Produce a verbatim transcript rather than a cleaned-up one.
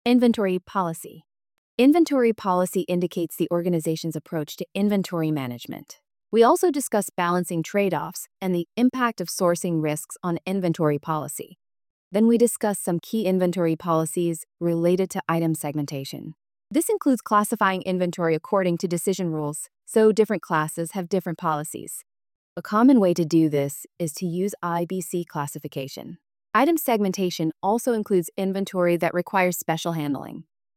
Inventory policy. Inventory policy indicates the organization's approach to inventory management. We also discuss balancing trade-offs and the impact of sourcing risks on inventory policy. Then we discuss some key inventory policies related to item segmentation. This includes classifying inventory according to decision rules, so different classes have different policies. A common way to do this is to use I B C classification. Item segmentation also includes inventory that requires special handling.